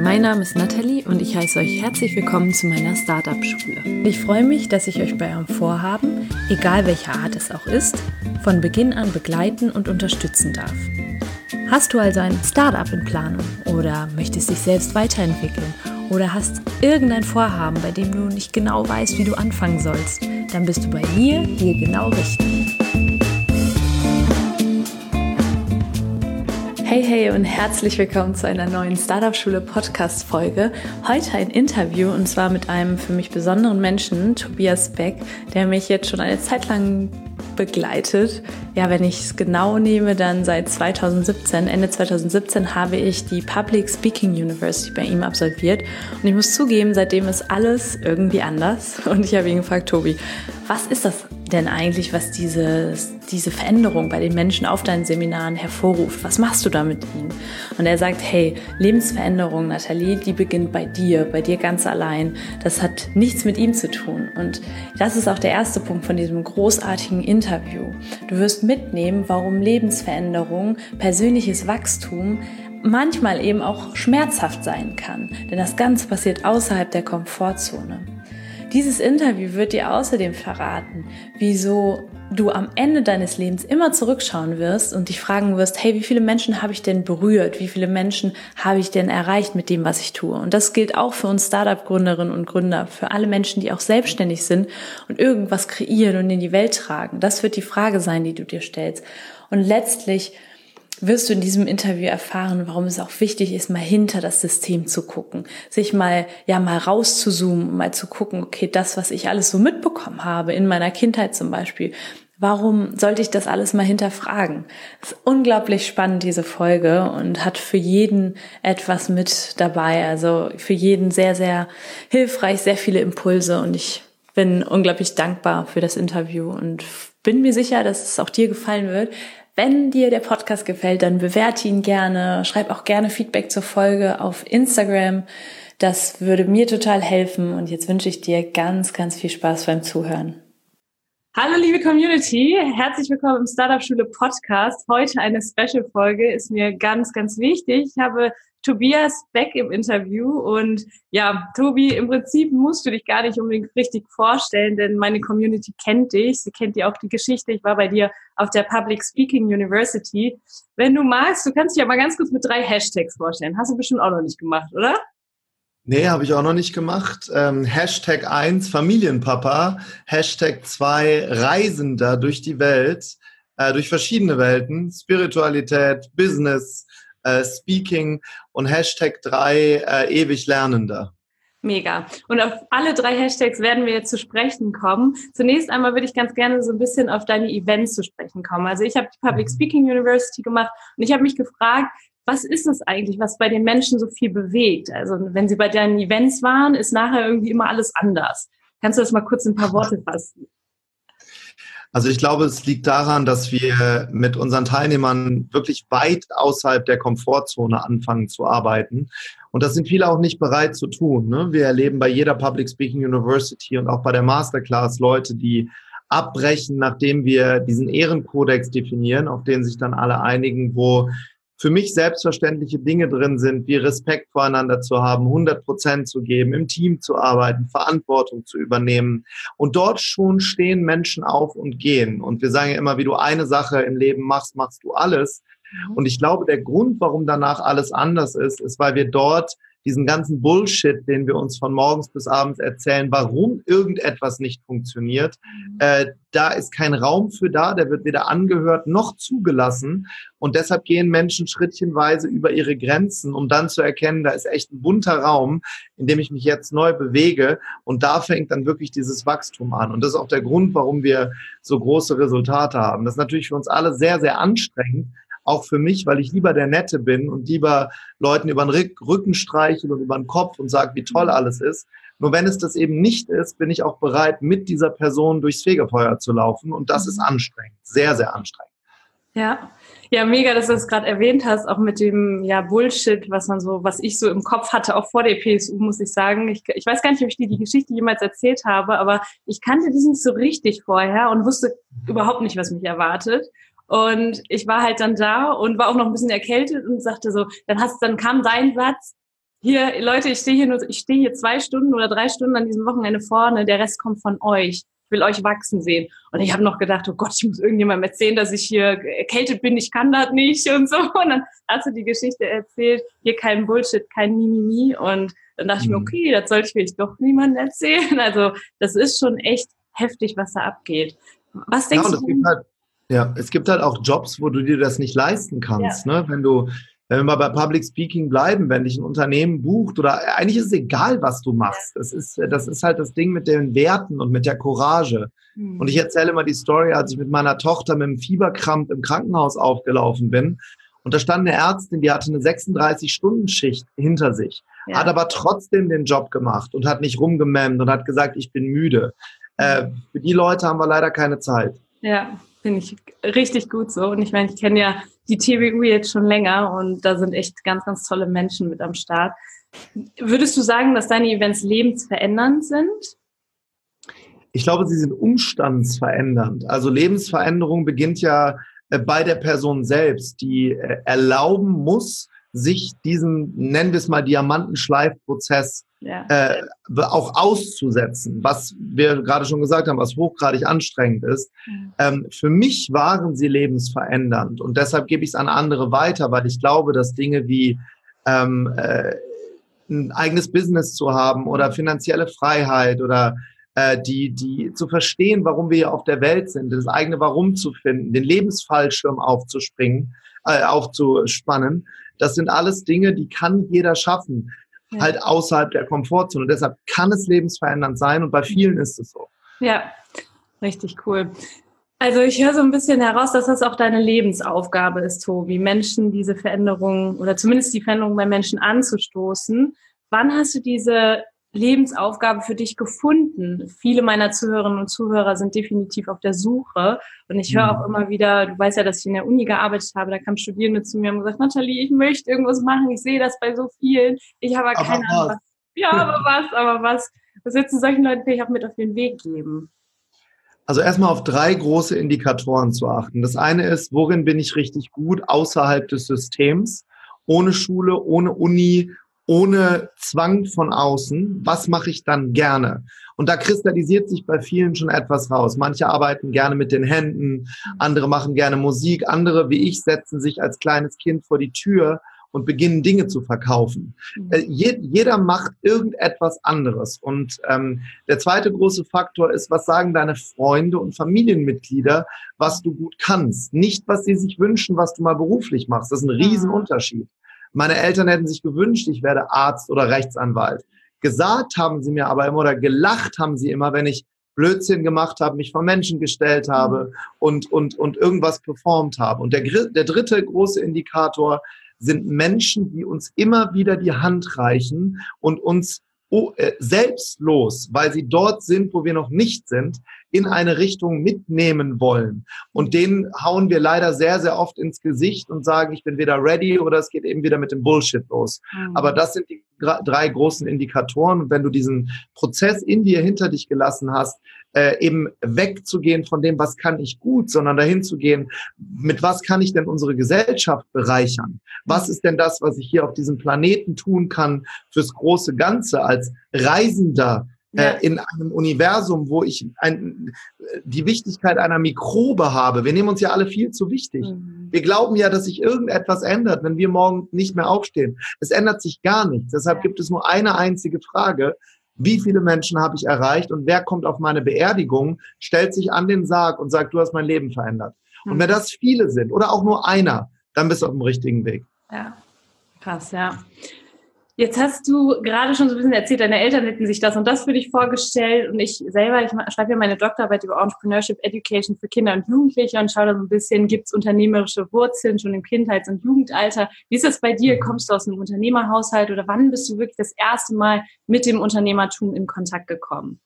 mein Name ist Nathalie und ich heiße euch herzlich willkommen zu meiner Startup-Schule. Ich freue mich, dass ich euch bei eurem Vorhaben, egal welcher Art es auch ist, von Beginn an begleiten und unterstützen darf. Hast du also ein Startup in Planung oder möchtest dich selbst weiterentwickeln oder hast irgendein Vorhaben, bei dem du nicht genau weißt, wie du anfangen sollst, dann bist du bei mir hier genau richtig. Hey und herzlich willkommen zu einer neuen Startup-Schule-Podcast-Folge. Heute ein Interview und zwar mit einem für mich besonderen Menschen, Tobias Beck, der mich jetzt schon eine Zeit lang begleitet. Ja, wenn ich es genau nehme, dann seit 2017, Ende 2017 habe ich die Public Speaking University bei ihm absolviert und ich muss zugeben, seitdem ist alles irgendwie anders und ich habe ihn gefragt, Tobi, was ist das denn eigentlich, was diese Veränderung bei den Menschen auf deinen Seminaren hervorruft? Was machst du da mit ihnen? Und er sagt, hey, Lebensveränderung, Nathalie, die beginnt bei dir ganz allein. Das hat nichts mit ihm zu tun. Und das ist auch der erste Punkt von diesem großartigen Interview. Du wirst mitnehmen, warum Lebensveränderung, persönliches Wachstum manchmal eben auch schmerzhaft sein kann. Denn das Ganze passiert außerhalb der Komfortzone. Dieses Interview wird dir außerdem verraten, wieso du am Ende deines Lebens immer zurückschauen wirst und dich fragen wirst, hey, wie viele Menschen habe ich denn berührt? Wie viele Menschen habe ich denn erreicht mit dem, was ich tue? Und das gilt auch für uns Startup-Gründerinnen und Gründer, für alle Menschen, die auch selbstständig sind und irgendwas kreieren und in die Welt tragen. Das wird die Frage sein, die du dir stellst. Und letztlich wirst du in diesem Interview erfahren, warum es auch wichtig ist, mal hinter das System zu gucken, sich mal rauszuzoomen, mal zu gucken, okay, das, was ich alles so mitbekommen habe, in meiner Kindheit zum Beispiel, warum sollte ich das alles mal hinterfragen? Es ist unglaublich spannend, diese Folge, und hat für jeden etwas mit dabei, also für jeden sehr, sehr hilfreich, sehr viele Impulse, und ich bin unglaublich dankbar für das Interview und bin mir sicher, dass es auch dir gefallen wird. Wenn dir der Podcast gefällt, dann bewerte ihn gerne, schreib auch gerne Feedback zur Folge auf Instagram. Das würde mir total helfen und jetzt wünsche ich dir ganz, ganz viel Spaß beim Zuhören. Hallo liebe Community, herzlich willkommen im Startup-Schule Podcast. Heute eine Special-Folge, ist mir ganz, ganz wichtig. Ich habe Tobias Beck im Interview und ja, Tobi, im Prinzip musst du dich gar nicht unbedingt richtig vorstellen, denn meine Community kennt dich. Sie kennt ja auch die Geschichte. Ich war bei dir auf der Public Speaking University. Wenn du magst, du kannst dich aber ganz kurz mit 3 Hashtags vorstellen. Hast du bestimmt auch noch nicht gemacht, oder? Nee, habe ich auch noch nicht gemacht. Hashtag 1 Familienpapa, Hashtag 2 Reisender durch die Welt, durch verschiedene Welten, Spiritualität, Business, Speaking und Hashtag 3 ewig Lernender. Mega. Und auf alle 3 Hashtags werden wir jetzt zu sprechen kommen. Zunächst einmal würde ich ganz gerne so ein bisschen auf deine Events zu sprechen kommen. Also ich habe die Public Speaking University gemacht und ich habe mich gefragt, was ist es eigentlich, was bei den Menschen so viel bewegt? Also wenn sie bei deinen Events waren, ist nachher irgendwie immer alles anders. Kannst du das mal kurz in ein paar Worte fassen? Also ich glaube, es liegt daran, dass wir mit unseren Teilnehmern wirklich weit außerhalb der Komfortzone anfangen zu arbeiten. Und das sind viele auch nicht bereit zu tun, ne? Wir erleben bei jeder Public Speaking University und auch bei der Masterclass Leute, die abbrechen, nachdem wir diesen Ehrenkodex definieren, auf den sich dann alle einigen, wo für mich selbstverständliche Dinge drin sind, wie Respekt voreinander zu haben, 100% zu geben, im Team zu arbeiten, Verantwortung zu übernehmen. Und dort schon stehen Menschen auf und gehen. Und wir sagen ja immer, wie du eine Sache im Leben machst, machst du alles. Und ich glaube, der Grund, warum danach alles anders ist, ist, weil wir dort diesen ganzen Bullshit, den wir uns von morgens bis abends erzählen, warum irgendetwas nicht funktioniert, da ist kein Raum für da, der wird weder angehört noch zugelassen. Und deshalb gehen Menschen schrittchenweise über ihre Grenzen, um dann zu erkennen, da ist echt ein bunter Raum, in dem ich mich jetzt neu bewege. Und da fängt dann wirklich dieses Wachstum an. Und das ist auch der Grund, warum wir so große Resultate haben. Das ist natürlich für uns alle sehr, sehr anstrengend. Auch für mich, weil ich lieber der Nette bin und lieber Leuten über den Rücken streichel und über den Kopf und sage, wie toll alles ist. Nur wenn es das eben nicht ist, bin ich auch bereit, mit dieser Person durchs Fegefeuer zu laufen. Und das ist anstrengend, sehr, sehr anstrengend. Ja, mega, dass du das gerade erwähnt hast, auch mit dem Bullshit, was ich so im Kopf hatte, auch vor der PSU, muss ich sagen. Ich weiß gar nicht, ob ich dir die Geschichte jemals erzählt habe, aber ich kannte die nicht so richtig vorher und wusste überhaupt nicht, was mich erwartet. Und ich war halt dann da und war auch noch ein bisschen erkältet und sagte so, dann kam dein Satz, hier, Leute, ich stehe hier 2 Stunden oder 3 Stunden an diesem Wochenende vorne, der Rest kommt von euch. Ich will euch wachsen sehen. Und ich habe noch gedacht, oh Gott, ich muss irgendjemandem erzählen, dass ich hier erkältet bin, ich kann das nicht und so. Und dann hast du die Geschichte erzählt, hier kein Bullshit, kein Mimimi. Und dann dachte ich mir, okay, das sollte ich vielleicht doch niemandem erzählen. Also das ist schon echt heftig, was da abgeht. Was denkst du? Es gibt halt auch Jobs, wo du dir das nicht leisten kannst, ne? Wenn wir mal bei Public Speaking bleiben, wenn dich ein Unternehmen bucht oder eigentlich ist es egal, was du machst. Das ist halt das Ding mit den Werten und mit der Courage. Und ich erzähle immer die Story, als ich mit meiner Tochter mit einem Fieberkrampf im Krankenhaus aufgelaufen bin. Und da stand eine Ärztin, die hatte eine 36-Stunden-Schicht hinter sich, hat aber trotzdem den Job gemacht und hat nicht rumgememmt und hat gesagt, ich bin müde. Für die Leute haben wir leider keine Zeit. Ja, finde ich richtig gut so. Und ich meine, ich kenne ja die TWU jetzt schon länger und da sind echt ganz, ganz tolle Menschen mit am Start. Würdest du sagen, dass deine Events lebensverändernd sind? Ich glaube, sie sind umstandsverändernd. Also Lebensveränderung beginnt ja bei der Person selbst, die erlauben muss, sich diesen, nennen wir es mal, Diamantenschleifprozess auch auszusetzen, was wir gerade schon gesagt haben, was hochgradig anstrengend ist. Für mich waren sie lebensverändernd und deshalb gebe ich es an andere weiter, weil ich glaube, dass Dinge wie ein eigenes Business zu haben oder finanzielle Freiheit oder die zu verstehen, warum wir hier auf der Welt sind, das eigene Warum zu finden, den Lebensfallschirm aufzuspannen, das sind alles Dinge, die kann jeder schaffen, halt außerhalb der Komfortzone. Und deshalb kann es lebensverändernd sein und bei vielen ist es so. Ja, richtig cool. Also ich höre so ein bisschen heraus, dass das auch deine Lebensaufgabe ist, Tobi, Menschen diese Veränderung oder zumindest die Veränderung bei Menschen anzustoßen. Wann hast du diese Lebensaufgabe für dich gefunden? Viele meiner Zuhörerinnen und Zuhörer sind definitiv auf der Suche und ich höre auch immer wieder, du weißt ja, dass ich in der Uni gearbeitet habe, da kamen Studierende zu mir und haben gesagt, Nathalie, ich möchte irgendwas machen, ich sehe das bei so vielen, ich habe keine Ahnung, was. Ja, aber was willst du solchen Leuten vielleicht auch mit auf den Weg geben? Also erstmal auf 3 große Indikatoren zu achten. Das eine ist, worin bin ich richtig gut außerhalb des Systems, ohne Schule, ohne Uni, ohne Zwang von außen, was mache ich dann gerne? Und da kristallisiert sich bei vielen schon etwas raus. Manche arbeiten gerne mit den Händen, andere machen gerne Musik, andere, wie ich, setzen sich als kleines Kind vor die Tür und beginnen Dinge zu verkaufen. Jeder macht irgendetwas anderes. Und der zweite große Faktor ist, was sagen deine Freunde und Familienmitglieder, was du gut kannst. Nicht, was sie sich wünschen, was du mal beruflich machst. Das ist ein Riesenunterschied. Meine Eltern hätten sich gewünscht, ich werde Arzt oder Rechtsanwalt. Gesagt haben sie mir aber immer oder gelacht haben sie immer, wenn ich Blödsinn gemacht habe, mich vor Menschen gestellt habe und irgendwas performt habe. Und der dritte große Indikator sind Menschen, die uns immer wieder die Hand reichen und uns selbstlos, weil sie dort sind, wo wir noch nicht sind, in eine Richtung mitnehmen wollen. Und denen hauen wir leider sehr, sehr oft ins Gesicht und sagen, ich bin weder ready oder es geht eben wieder mit dem Bullshit los. Aber das sind die 3 großen Indikatoren. Und wenn du diesen Prozess in dir hinter dich gelassen hast, eben wegzugehen von dem, was kann ich gut, sondern dahin zu gehen, mit was kann ich denn unsere Gesellschaft bereichern? Was ist denn das, was ich hier auf diesem Planeten tun kann fürs große Ganze als Reisender in einem Universum, wo ich die Wichtigkeit einer Mikrobe habe. Wir nehmen uns ja alle viel zu wichtig. Wir glauben ja, dass sich irgendetwas ändert, wenn wir morgen nicht mehr aufstehen. Es ändert sich gar nichts. Deshalb gibt es nur eine einzige Frage. Wie viele Menschen habe ich erreicht und wer kommt auf meine Beerdigung, stellt sich an den Sarg und sagt, du hast mein Leben verändert. Und wenn das viele sind oder auch nur einer, dann bist du auf dem richtigen Weg. Ja, krass, ja. Jetzt hast du gerade schon so ein bisschen erzählt, deine Eltern hätten sich das und das für dich vorgestellt und ich schreibe ja meine Doktorarbeit über Entrepreneurship Education für Kinder und Jugendliche und schaue da so ein bisschen, gibt es unternehmerische Wurzeln schon im Kindheits- und Jugendalter? Wie ist das bei dir? Kommst du aus einem Unternehmerhaushalt oder wann bist du wirklich das erste Mal mit dem Unternehmertum in Kontakt gekommen?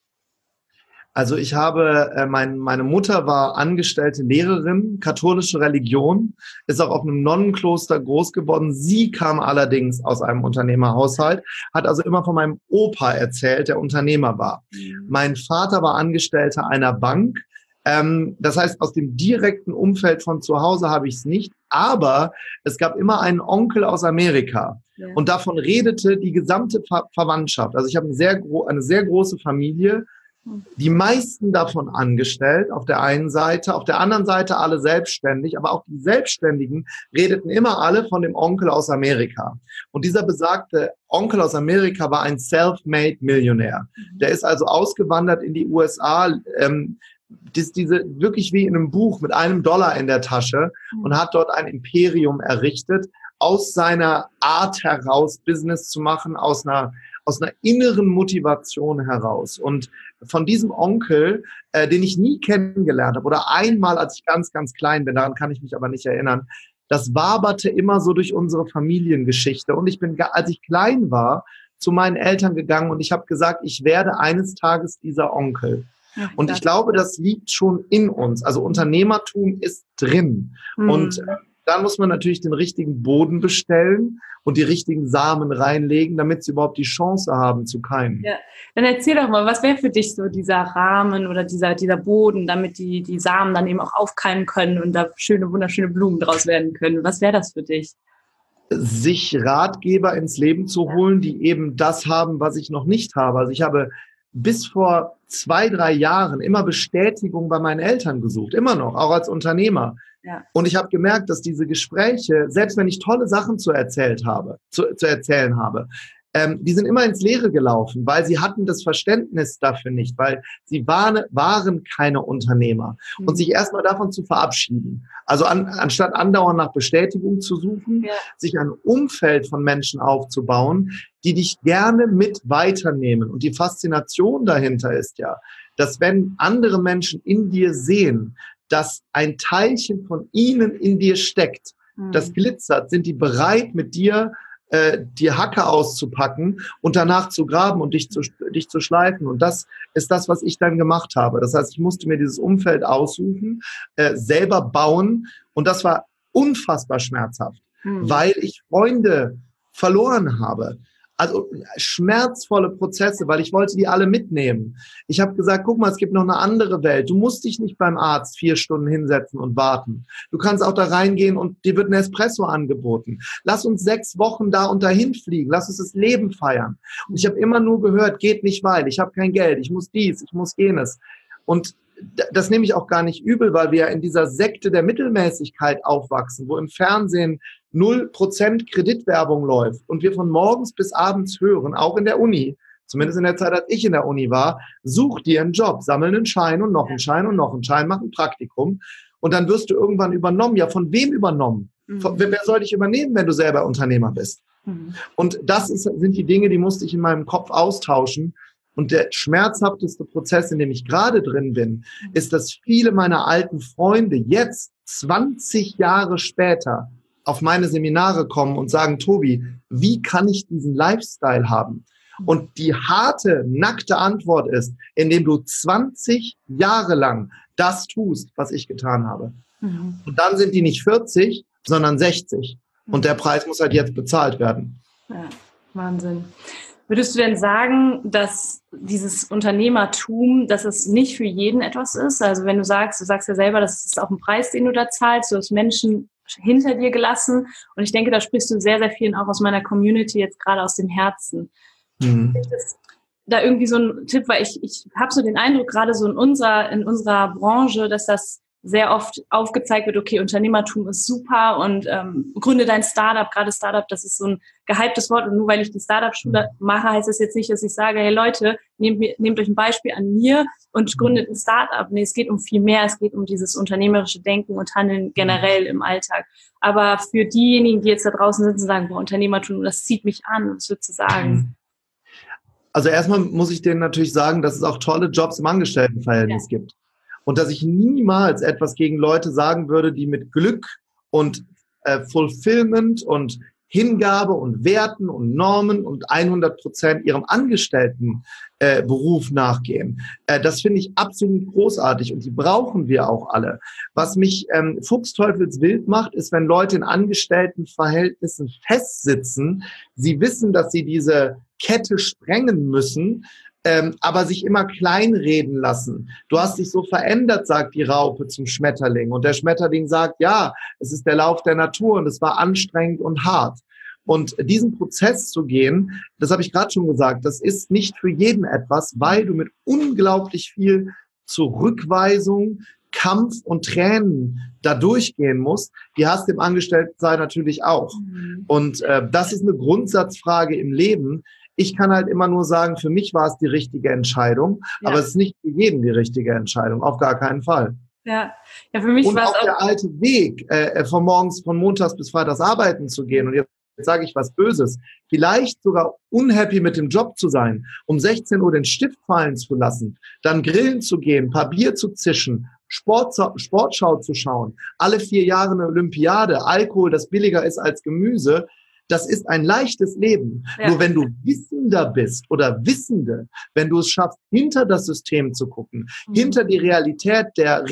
Also ich habe, meine Mutter war angestellte Lehrerin, katholische Religion, ist auch auf einem Nonnenkloster groß geworden. Sie kam allerdings aus einem Unternehmerhaushalt, hat also immer von meinem Opa erzählt, der Unternehmer war. Mein Vater war Angestellter einer Bank, Das heißt, aus dem direkten Umfeld von zu Hause habe ich es nicht, aber es gab immer einen Onkel aus Amerika. Ja. Und davon redete die gesamte Verwandtschaft. Also ich habe eine sehr große Familie, die meisten davon angestellt, auf der einen Seite, auf der anderen Seite alle selbstständig, aber auch die Selbstständigen redeten immer alle von dem Onkel aus Amerika. Und dieser besagte Onkel aus Amerika war ein self-made Millionär. Der ist also ausgewandert in die USA, wirklich wie in einem Buch mit $1 in der Tasche und hat dort ein Imperium errichtet, aus seiner Art heraus Business zu machen, aus einer inneren Motivation heraus. Und von diesem Onkel, den ich nie kennengelernt habe, oder einmal, als ich ganz, ganz klein bin, daran kann ich mich aber nicht erinnern, das waberte immer so durch unsere Familiengeschichte. Und ich bin, als ich klein war, zu meinen Eltern gegangen und ich habe gesagt, ich werde eines Tages dieser Onkel. Ja, und ich glaube, das liegt schon in uns. Also Unternehmertum ist drin. Und dann muss man natürlich den richtigen Boden bestellen und die richtigen Samen reinlegen, damit sie überhaupt die Chance haben zu keimen. Ja, dann erzähl doch mal, was wäre für dich so dieser Rahmen oder dieser Boden, damit die Samen dann eben auch aufkeimen können und da schöne, wunderschöne Blumen draus werden können. Was wäre das für dich? Sich Ratgeber ins Leben zu holen, die eben das haben, was ich noch nicht habe. Also ich habe bis vor 2-3 Jahren immer Bestätigung bei meinen Eltern gesucht, immer noch, auch als Unternehmer. Ja. Und ich habe gemerkt, dass diese Gespräche, selbst wenn ich tolle Sachen zu erzählen habe, die sind immer ins Leere gelaufen, weil sie hatten das Verständnis dafür nicht, weil sie waren keine Unternehmer. Und sich erstmal davon zu verabschieden, also anstatt andauernd nach Bestätigung zu suchen, sich ein Umfeld von Menschen aufzubauen, die dich gerne mit weiternehmen. Und die Faszination dahinter ist ja, dass wenn andere Menschen in dir sehen, dass ein Teilchen von ihnen in dir steckt, das glitzert, sind die bereit, mit dir die Hacke auszupacken und danach zu graben und dich zu schleifen. Und das ist das, was ich dann gemacht habe. Das heißt, ich musste mir dieses Umfeld aussuchen, selber bauen. Und das war unfassbar schmerzhaft, weil ich Freunde verloren habe. Also schmerzvolle Prozesse, weil ich wollte die alle mitnehmen. Ich habe gesagt, guck mal, es gibt noch eine andere Welt. Du musst dich nicht beim Arzt 4 Stunden hinsetzen und warten. Du kannst auch da reingehen und dir wird ein Espresso angeboten. Lass uns 6 Wochen da und dahin fliegen. Lass uns das Leben feiern. Und ich habe immer nur gehört, geht nicht, weil ich habe kein Geld. Ich muss dies, ich muss jenes. Und das nehme ich auch gar nicht übel, weil wir in dieser Sekte der Mittelmäßigkeit aufwachsen, wo im Fernsehen 0% Kreditwerbung läuft und wir von morgens bis abends hören, auch in der Uni, zumindest in der Zeit, als ich in der Uni war, such dir einen Job, sammel einen Schein und noch einen Schein und noch einen Schein, mach ein Praktikum und dann wirst du irgendwann übernommen. Ja, von wem übernommen? Wer soll dich übernehmen, wenn du selber Unternehmer bist? Und das sind die Dinge, die musste ich in meinem Kopf austauschen. Und der schmerzhafteste Prozess, in dem ich gerade drin bin, ist, dass viele meiner alten Freunde jetzt 20 Jahre später auf meine Seminare kommen und sagen, Tobi, wie kann ich diesen Lifestyle haben? Und die harte, nackte Antwort ist, indem du 20 Jahre lang das tust, was ich getan habe. Und dann sind die nicht 40, sondern 60. Und der Preis muss halt jetzt bezahlt werden. Ja, Wahnsinn. Würdest du denn sagen, dass dieses Unternehmertum, dass es nicht für jeden etwas ist? Also wenn du sagst ja selber, das ist auch ein Preis, den du da zahlst, du hast Menschen hinter dir gelassen und ich denke, da sprichst du sehr, sehr vielen auch aus meiner Community jetzt gerade aus dem Herzen. Ist da irgendwie so ein Tipp, weil ich habe so den Eindruck, gerade so in unserer Branche, dass das sehr oft aufgezeigt wird, okay, Unternehmertum ist super und gründe dein Startup. Gerade Startup, das ist so ein gehyptes Wort und nur weil ich die Startup-Schule mache, heißt das jetzt nicht, dass ich sage, hey Leute, nehmt euch ein Beispiel an mir und gründet ein Startup. Nee, es geht um viel mehr, es geht um dieses unternehmerische Denken und Handeln generell im Alltag. Aber für diejenigen, die jetzt da draußen sitzen und sagen, boah, Unternehmertum, das zieht mich an, was würdest du sagen? Also erstmal muss ich denen natürlich sagen, dass es auch tolle Jobs im Angestelltenverhältnis gibt. Und dass ich niemals etwas gegen Leute sagen würde, die mit Glück und Fulfillment und Hingabe und Werten und Normen und 100% ihrem Angestelltenberuf nachgehen. Das finde ich absolut großartig und die brauchen wir auch alle. Was mich fuchsteufelswild macht, ist, wenn Leute in Angestelltenverhältnissen festsitzen, sie wissen, dass sie diese Kette sprengen müssen, aber sich immer kleinreden lassen. Du hast dich so verändert, sagt die Raupe zum Schmetterling. Und der Schmetterling sagt, ja, es ist der Lauf der Natur und es war anstrengend und hart. Und diesen Prozess zu gehen, das habe ich gerade schon gesagt, das ist nicht für jeden etwas, weil du mit unglaublich viel Zurückweisung, Kampf und Tränen da durchgehen musst. Die hast du im Angestelltensein natürlich auch. Und das ist eine Grundsatzfrage im Leben. Ich kann halt immer nur sagen, für mich war es die richtige Entscheidung, aber es ist nicht für jeden die richtige Entscheidung, auf gar keinen Fall. Ja, für mich war es auch der alte Weg, von montags bis freitags arbeiten zu gehen. Und jetzt sage ich was Böses, vielleicht sogar unhappy mit dem Job zu sein, um 16 Uhr den Stift fallen zu lassen, dann grillen zu gehen, ein paar Bier zu zischen, Sportschau zu schauen, alle 4 Jahre eine Olympiade, Alkohol, das billiger ist als Gemüse, das ist ein leichtes Leben. Ja. Nur wenn du Wissender bist oder Wissende, wenn du es schaffst, hinter das System zu gucken, hinter die Realität,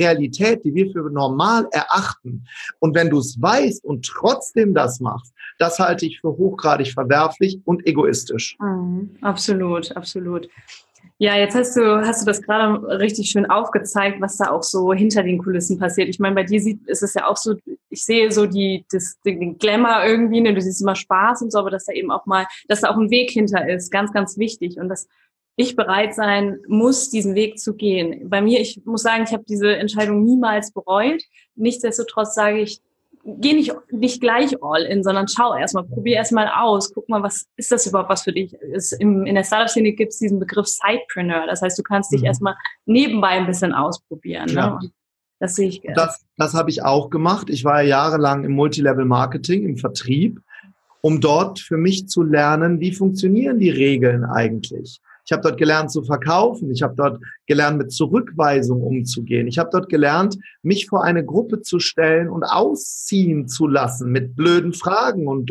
die wir für normal erachten, und wenn du es weißt und trotzdem das machst, das halte ich für hochgradig verwerflich und egoistisch. Absolut, absolut. Ja, jetzt hast du das gerade richtig schön aufgezeigt, was da auch so hinter den Kulissen passiert. Ich meine, bei dir ist es ja auch so, ich sehe so den Glamour irgendwie, ne? Du siehst immer Spaß und so, aber dass da auch ein Weg hinter ist, ganz, ganz wichtig. Und dass ich bereit sein muss, diesen Weg zu gehen. Bei mir, ich muss sagen, ich habe diese Entscheidung niemals bereut. Nichtsdestotrotz sage ich, geh nicht gleich all in, sondern schau erstmal, probier erstmal aus, guck mal, was ist das überhaupt was für dich? In der Startup-Szene gibt es diesen Begriff Sidepreneur, das heißt, du kannst dich erstmal nebenbei ein bisschen ausprobieren. Ja. Ne? Und das sehe ich. Das habe ich auch gemacht. Ich war ja jahrelang im Multilevel-Marketing, im Vertrieb, um dort für mich zu lernen, wie funktionieren die Regeln eigentlich. Ich habe dort gelernt zu verkaufen. Ich habe dort gelernt, mit Zurückweisung umzugehen. Ich habe dort gelernt, mich vor eine Gruppe zu stellen und ausziehen zu lassen mit blöden Fragen und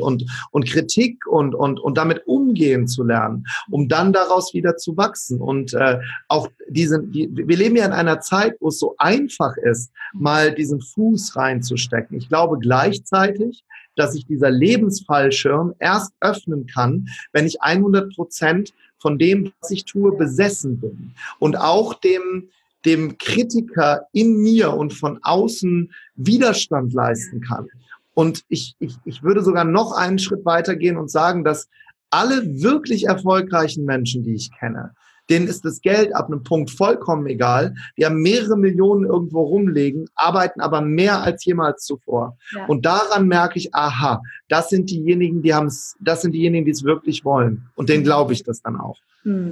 Kritik und damit umgehen zu lernen, um dann daraus wieder zu wachsen. Und auch wir leben ja in einer Zeit, wo es so einfach ist, mal diesen Fuß reinzustecken. Ich glaube gleichzeitig, dass sich dieser Lebensfallschirm erst öffnen kann, wenn ich 100% von dem, was ich tue, besessen bin. Und auch dem Kritiker in mir und von außen Widerstand leisten kann. Und ich würde sogar noch einen Schritt weitergehen und sagen, dass alle wirklich erfolgreichen Menschen, die ich kenne, denen ist das Geld ab einem Punkt vollkommen egal. Die haben mehrere Millionen irgendwo rumliegen, arbeiten aber mehr als jemals zuvor. Ja. Und daran merke ich, aha, das sind diejenigen, die es wirklich wollen. Und denen glaube ich das dann auch.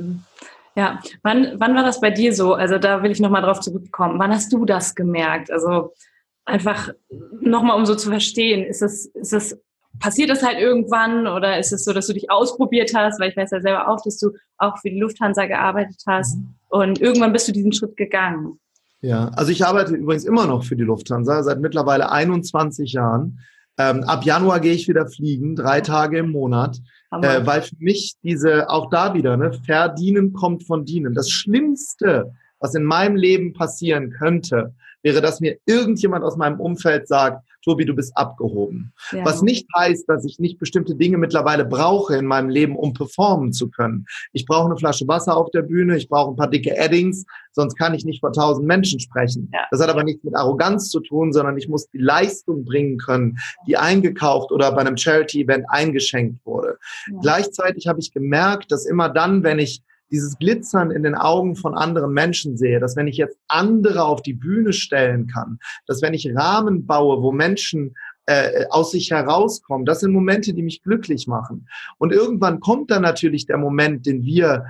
Ja, wann war das bei dir so? Also da will ich nochmal drauf zurückkommen. Wann hast du das gemerkt? Also einfach nochmal, um so zu verstehen, passiert das halt irgendwann oder ist es so, dass du dich ausprobiert hast? Weil ich weiß ja selber auch, dass du auch für die Lufthansa gearbeitet hast und irgendwann bist du diesen Schritt gegangen. Ja, also ich arbeite übrigens immer noch für die Lufthansa seit mittlerweile 21 Jahren. Ab Januar gehe ich wieder fliegen, 3 Tage im Monat, weil für mich auch da wieder, Verdienen kommt von Dienen. Das Schlimmste, was in meinem Leben passieren könnte, wäre, dass mir irgendjemand aus meinem Umfeld sagt, Tobi, du bist abgehoben. Ja. Was nicht heißt, dass ich nicht bestimmte Dinge mittlerweile brauche in meinem Leben, um performen zu können. Ich brauche eine Flasche Wasser auf der Bühne, ich brauche ein paar dicke Addings, sonst kann ich nicht vor 1000 Menschen sprechen. Ja. Das hat aber nichts mit Arroganz zu tun, sondern ich muss die Leistung bringen können, die eingekauft oder bei einem Charity-Event eingeschenkt wurde. Ja. Gleichzeitig habe ich gemerkt, dass immer dann, wenn ich dieses Glitzern in den Augen von anderen Menschen sehe, dass wenn ich jetzt andere auf die Bühne stellen kann, dass wenn ich Rahmen baue, wo Menschen aus sich herauskommen, das sind Momente, die mich glücklich machen. Und irgendwann kommt dann natürlich der Moment, den wir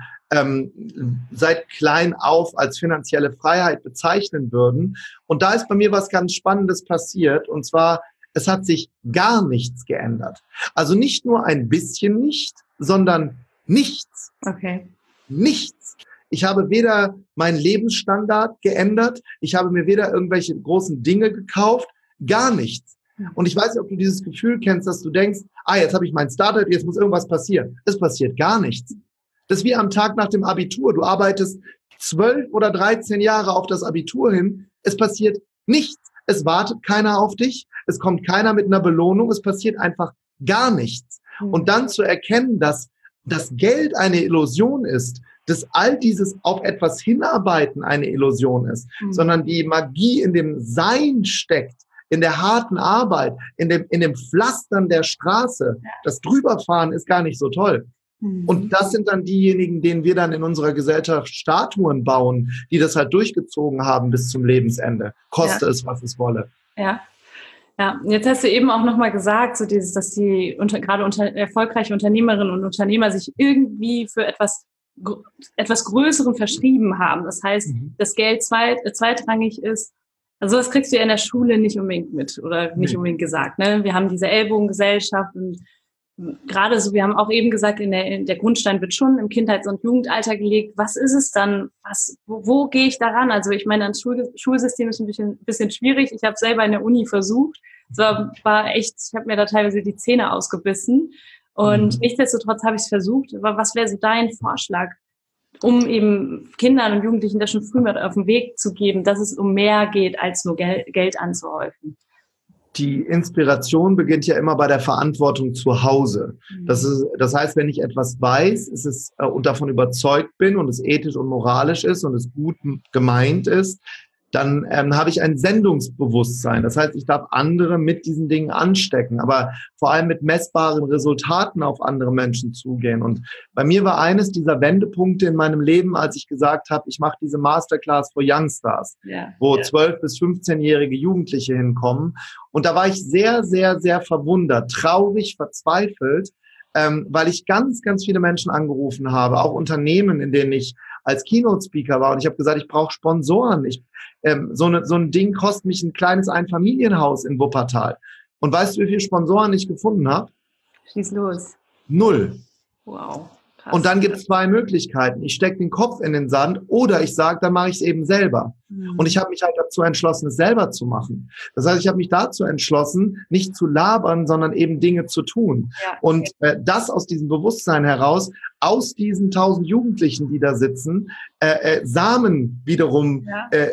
seit klein auf als finanzielle Freiheit bezeichnen würden. Und da ist bei mir was ganz Spannendes passiert, und zwar, es hat sich gar nichts geändert. Also nicht nur ein bisschen nicht, sondern nichts. Okay. Nichts. Ich habe weder meinen Lebensstandard geändert, ich habe mir weder irgendwelche großen Dinge gekauft, gar nichts. Und ich weiß nicht, ob du dieses Gefühl kennst, dass du denkst, jetzt habe ich mein Startup, jetzt muss irgendwas passieren. Es passiert gar nichts. Das ist wie am Tag nach dem Abitur. Du arbeitest 12 oder 13 Jahre auf das Abitur hin. Es passiert nichts. Es wartet keiner auf dich. Es kommt keiner mit einer Belohnung. Es passiert einfach gar nichts. Und dann zu erkennen, dass dass Geld eine Illusion ist, dass all dieses auf etwas hinarbeiten eine Illusion ist, sondern die Magie in dem Sein steckt, in der harten Arbeit, in dem Pflastern der Straße. Das Drüberfahren ist gar nicht so toll. Und das sind dann diejenigen, denen wir dann in unserer Gesellschaft Statuen bauen, die das halt durchgezogen haben bis zum Lebensende. Koste es, was es wolle. Ja. Ja, jetzt hast du eben auch nochmal gesagt, so dieses, dass die erfolgreiche Unternehmerinnen und Unternehmer sich irgendwie für etwas Größeren verschrieben haben. Das heißt, das Geld zweitrangig ist. Also das kriegst du ja in der Schule nicht unbedingt mit oder nicht unbedingt gesagt. Ne? Wir haben diese Ellbogengesellschaft und gerade so, wir haben auch eben gesagt, der Grundstein wird schon im Kindheits- und Jugendalter gelegt. Was ist es dann? Wo gehe ich daran? Also ich meine, das Schulsystem ist ein bisschen schwierig. Ich habe selber in der Uni versucht. Es war echt, ich habe mir da teilweise die Zähne ausgebissen. Und nichtsdestotrotz habe ich es versucht. Aber was wäre so dein Vorschlag, um eben Kindern und Jugendlichen das schon früh mit auf den Weg zu geben, dass es um mehr geht, als nur Geld anzuhäufen? Die Inspiration beginnt ja immer bei der Verantwortung zu Hause. Das heißt, wenn ich etwas weiß, und davon überzeugt bin und es ethisch und moralisch ist und es gut gemeint ist, dann habe ich ein Sendungsbewusstsein. Das heißt, ich darf andere mit diesen Dingen anstecken, aber vor allem mit messbaren Resultaten auf andere Menschen zugehen. Und bei mir war eines dieser Wendepunkte in meinem Leben, als ich gesagt habe, ich mache diese Masterclass for Youngstars, wo 12- bis 15-jährige Jugendliche hinkommen. Und da war ich sehr, sehr, sehr verwundert, traurig, verzweifelt, weil ich ganz, ganz viele Menschen angerufen habe, auch Unternehmen, in denen ich als Keynote-Speaker war. Und ich habe gesagt, ich brauche Sponsoren. So ein Ding kostet mich ein kleines Einfamilienhaus in Wuppertal. Und weißt du, wie viele Sponsoren ich gefunden habe? Schieß los. 0. Wow. Krass. Und dann gibt es 2 Möglichkeiten. Ich stecke den Kopf in den Sand oder ich sage, dann mache ich es eben selber. Und ich habe mich halt dazu entschlossen, es selber zu machen. Das heißt, ich habe mich dazu entschlossen, nicht zu labern, sondern eben Dinge zu tun. Ja. Und das aus diesem Bewusstsein heraus, aus diesen 1000 Jugendlichen, die da sitzen, Samen wiederum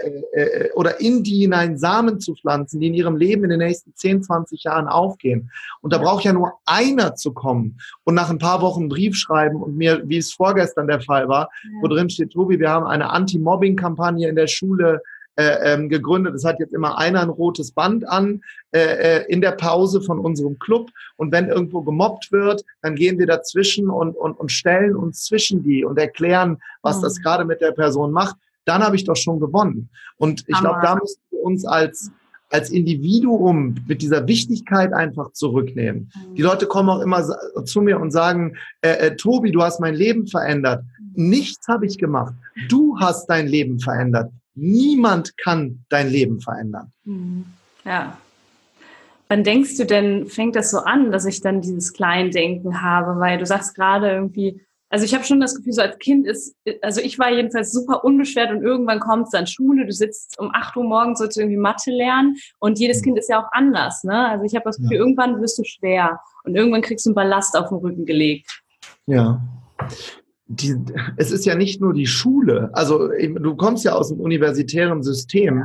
oder in die hinein Samen zu pflanzen, die in ihrem Leben in den nächsten 10, 20 Jahren aufgehen. Und da braucht ja nur einer zu kommen und nach ein paar Wochen einen Brief schreiben und mir, wie es vorgestern der Fall war, wo drin steht, Tobi, wir haben eine Anti-Mobbing-Kampagne in der Schule gegründet. Es hat jetzt immer einer ein rotes Band an in der Pause von unserem Club. Und wenn irgendwo gemobbt wird, dann gehen wir dazwischen und stellen uns zwischen die und erklären, was das gerade mit der Person macht. Dann habe ich doch schon gewonnen. Und ich glaube, da müssen wir uns als Individuum mit dieser Wichtigkeit einfach zurücknehmen. Die Leute kommen auch immer zu mir und sagen, Tobi, du hast mein Leben verändert. Nichts habe ich gemacht. Du hast dein Leben verändert. Niemand kann dein Leben verändern. Ja. Wann denkst du denn, fängt das so an, dass ich dann dieses Kleindenken habe? Weil du sagst gerade irgendwie, also ich habe schon das Gefühl, so als Kind also ich war jedenfalls super unbeschwert und irgendwann kommt es dann Schule, du sitzt um 8 Uhr morgens, sollst du irgendwie Mathe lernen und jedes Kind ist ja auch anders, ne? Also ich habe das Gefühl, irgendwann wirst du schwer und irgendwann kriegst du einen Ballast auf den Rücken gelegt. Ja. Es ist ja nicht nur die Schule, also du kommst ja aus dem universitären System.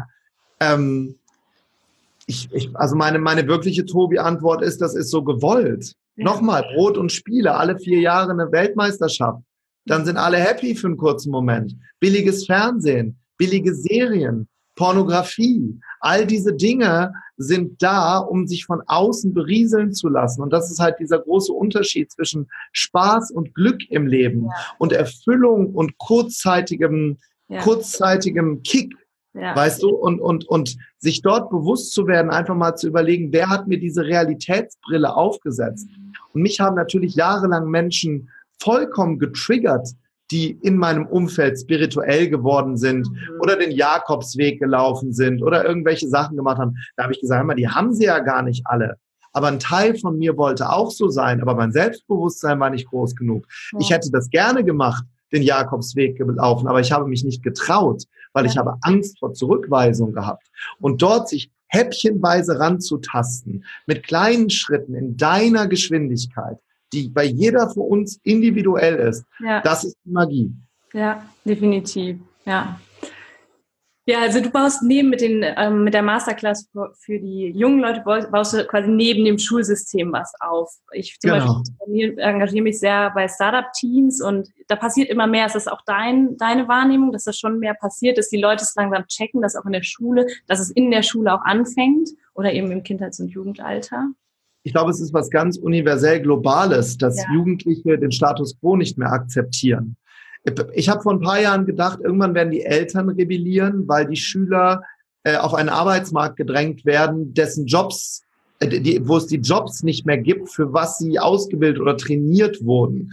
Also meine wirkliche Tobi-Antwort ist, das ist so gewollt. Nochmal, Brot und Spiele, alle 4 Jahre eine Weltmeisterschaft. Dann sind alle happy für einen kurzen Moment. Billiges Fernsehen, billige Serien, Pornografie, all diese Dinge sind da, um sich von außen berieseln zu lassen. Und das ist halt dieser große Unterschied zwischen Spaß und Glück im Leben und Erfüllung und kurzzeitigem Kick. Ja. Weißt du, und sich dort bewusst zu werden, einfach mal zu überlegen, wer hat mir diese Realitätsbrille aufgesetzt? Und mich haben natürlich jahrelang Menschen vollkommen getriggert, die in meinem Umfeld spirituell geworden sind oder den Jakobsweg gelaufen sind oder irgendwelche Sachen gemacht haben. Da habe ich gesagt, die haben sie ja gar nicht alle. Aber ein Teil von mir wollte auch so sein, aber mein Selbstbewusstsein war nicht groß genug. Ja. Ich hätte das gerne gemacht, den Jakobsweg gelaufen, aber ich habe mich nicht getraut, weil ich habe Angst vor Zurückweisung gehabt. Und dort sich häppchenweise ranzutasten, mit kleinen Schritten in deiner Geschwindigkeit, die bei jeder von uns individuell ist, das ist die Magie. Ja, definitiv, ja. Ja, also du baust mit der Masterclass für die jungen Leute, baust du quasi neben dem Schulsystem was auf. Ich zum Genau. Beispiel engagiere mich sehr bei Startup-Teams und da passiert immer mehr. Ist das auch deine Wahrnehmung, dass das schon mehr passiert, dass die Leute es langsam checken, dass auch in der Schule, dass es in der Schule auch anfängt oder eben im Kindheits- und Jugendalter? Ich glaube, es ist was ganz universell Globales, dass Jugendliche den Status quo nicht mehr akzeptieren. Ich habe vor ein paar Jahren gedacht, irgendwann werden die Eltern rebellieren, weil die Schüler auf einen Arbeitsmarkt gedrängt werden, dessen Jobs, wo es die Jobs nicht mehr gibt, für was sie ausgebildet oder trainiert wurden.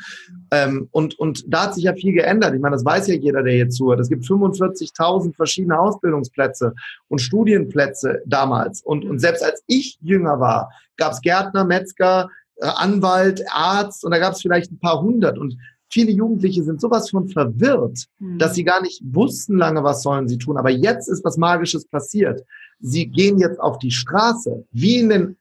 Und da hat sich ja viel geändert. Ich meine, das weiß ja jeder, der hier zuhört. Es gibt 45.000 verschiedene Ausbildungsplätze und Studienplätze damals. Und selbst als ich jünger war, gab es Gärtner, Metzger, Anwalt, Arzt und da gab es vielleicht ein paar hundert. Und viele Jugendliche sind sowas von verwirrt, dass sie gar nicht wussten lange, was sollen sie tun. Aber jetzt ist was Magisches passiert. Sie gehen jetzt auf die Straße, wie in den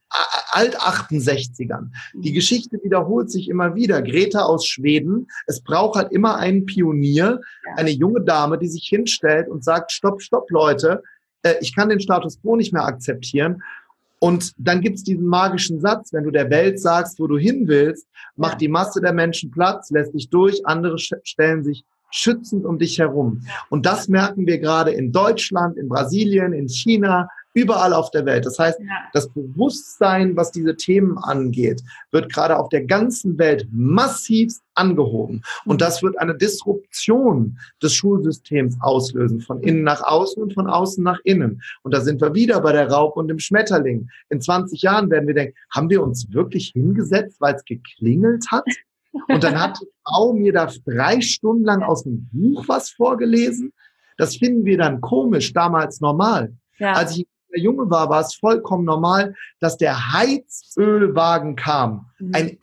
Alt-68ern. Die Geschichte wiederholt sich immer wieder. Greta aus Schweden. Es braucht halt immer einen Pionier, eine junge Dame, die sich hinstellt und sagt, stopp, stopp, Leute, ich kann den Status quo nicht mehr akzeptieren. Und dann gibt's diesen magischen Satz, wenn du der Welt sagst, wo du hin willst, macht die Masse der Menschen Platz, lässt dich durch, andere stellen sich schützend um dich herum. Und das merken wir gerade in Deutschland, in Brasilien, in China, überall auf der Welt. Das heißt, das Bewusstsein, was diese Themen angeht, wird gerade auf der ganzen Welt massiv angehoben. Und das wird eine Disruption des Schulsystems auslösen, von innen nach außen und von außen nach innen. Und da sind wir wieder bei der Raupe und dem Schmetterling. In 20 Jahren werden wir denken, haben wir uns wirklich hingesetzt, weil es geklingelt hat? Und dann hat die Frau mir da 3 Stunden lang aus dem Buch was vorgelesen. Das finden wir dann komisch, damals normal. Ja. Als ich Junge war es vollkommen normal, dass der Heizölwagen kam. Ein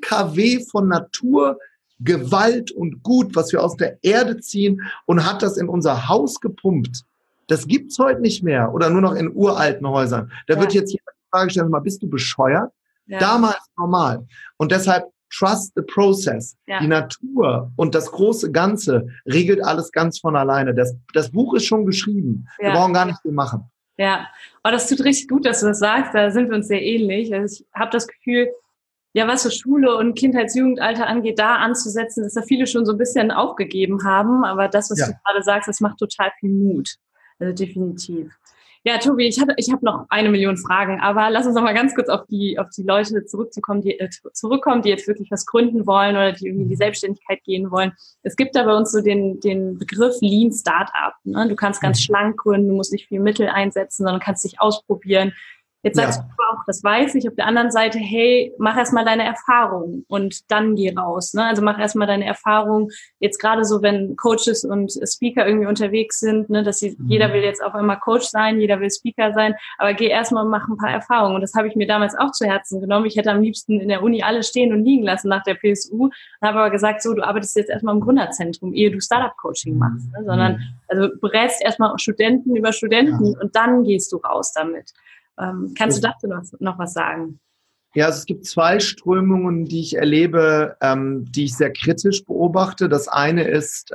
LKW von Natur, Gewalt und Gut, was wir aus der Erde ziehen und hat das in unser Haus gepumpt. Das gibt's heute nicht mehr oder nur noch in uralten Häusern. Da wird jetzt jemand die Frage stellen, bist du bescheuert? Ja. Damals normal. Und deshalb trust the process. Ja. Die Natur und das große Ganze regelt alles ganz von alleine. Das Buch ist schon geschrieben. Wir brauchen gar nicht viel machen. Ja, aber das tut richtig gut, dass du das sagst. Da sind wir uns sehr ähnlich. Also ich habe das Gefühl, was so Schule und Kindheits-Jugendalter angeht, da anzusetzen, dass da viele schon so ein bisschen aufgegeben haben. Aber das, was du gerade sagst, das macht total viel Mut. Also definitiv. Ja, Tobi, ich hab noch 1 Million Fragen, aber lass uns noch mal ganz kurz auf die Leute zurückkommen, die jetzt wirklich was gründen wollen oder die irgendwie in die Selbstständigkeit gehen wollen. Es gibt da bei uns so den Begriff Lean Startup. Ne? Du kannst ganz schlank gründen, du musst nicht viel Mittel einsetzen, sondern kannst dich ausprobieren. Jetzt sagst du auch, das weiß ich, auf der anderen Seite, hey, mach erstmal deine Erfahrung und dann geh raus. Ne? Also mach erstmal deine Erfahrung, jetzt gerade so, wenn Coaches und Speaker irgendwie unterwegs sind, ne, dass jeder will jetzt auf einmal Coach sein, jeder will Speaker sein, aber geh erstmal und mach ein paar Erfahrungen. Und das habe ich mir damals auch zu Herzen genommen. Ich hätte am liebsten in der Uni alles stehen und liegen lassen nach der PSU und habe aber gesagt, so, du arbeitest jetzt erstmal im Gründerzentrum, ehe du Startup-Coaching machst, ne? Sondern also berätst erstmal Studenten über Studenten und dann gehst du raus damit. Kannst du dazu noch was sagen? Ja, also es gibt 2 Strömungen, die ich erlebe, die ich sehr kritisch beobachte. Das eine ist,